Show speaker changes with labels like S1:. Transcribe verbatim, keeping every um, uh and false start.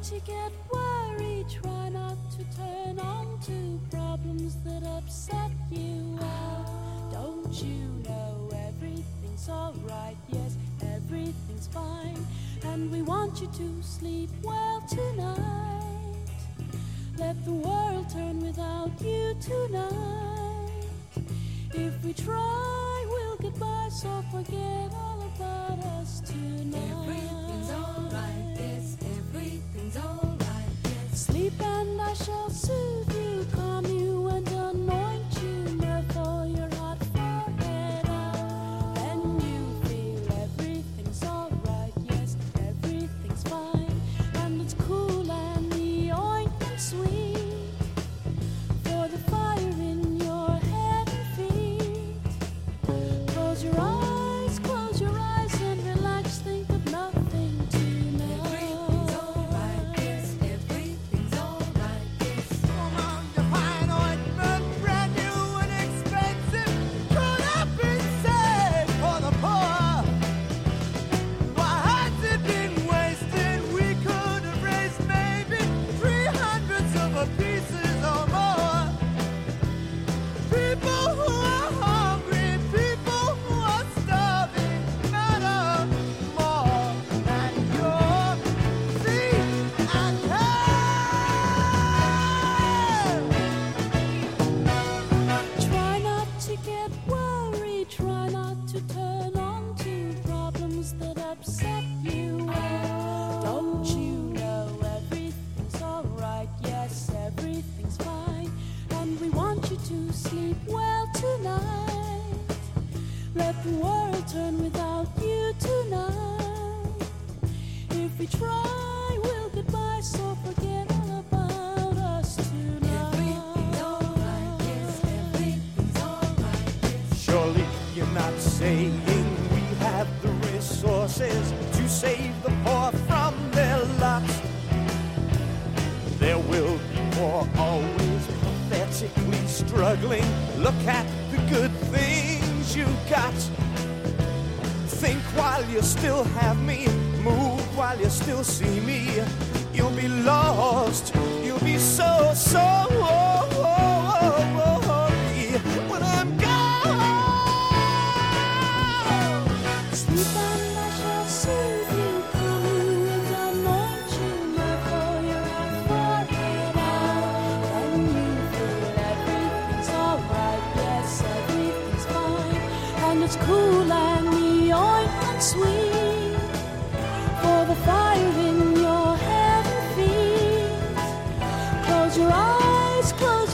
S1: to get worried, try not to turn on to problems that upset you. Well, don't you know everything's alright? Yes, everything's fine, and we want you to sleep well tonight. Let the world turn without you tonight. If we try, we'll get by, so forget all about us tonight.
S2: Everything's alright, yes, everything's alright, yes.
S1: Sleep and I shall soothe you, calm you and anoint you, mirth all your hot forehead out. Then you feel everything's alright, yes, everything's fine, and it's cool and the ointment sweet for the fire in your head and feet. Close your eyes, close your eyes and relax, think of nothing tonight.
S2: Everything's alright, yes, everything's alright, yes.
S3: Come on, you fine ointment, brand new and expensive. Could have been saved for the poor. Why has it been wasted? We could have raised maybe three hundredths of a pieces or more. People who are hungry, people who are starving, matter more than your feet and hands.
S1: Try not to get worried, try not to turn on to problems that upset you. Well, don't you know everything's alright? Yes, everything's fine, and we want you to sleep well tonight. Let the world turn without you tonight. If we try, we'll get by, so forget all about us tonight.
S2: Everything's alright, yes, everything's alright, yes.
S3: Surely you're not saying we have the resources to save the poor from their lot. There will be more, always pathetically struggling. Look at the good things you got. Think while you still have me, move while you still see me. You'll be lost, you'll be so, so when I'm gone.
S1: Sleep and I shall soothe you, calm you and anoint you, mirth all your hot forehead out. Then you feel everything's alright, yes, everything's fine, and it's cool and the ointment sweet for the fire in your head and feet. Close your eyes, close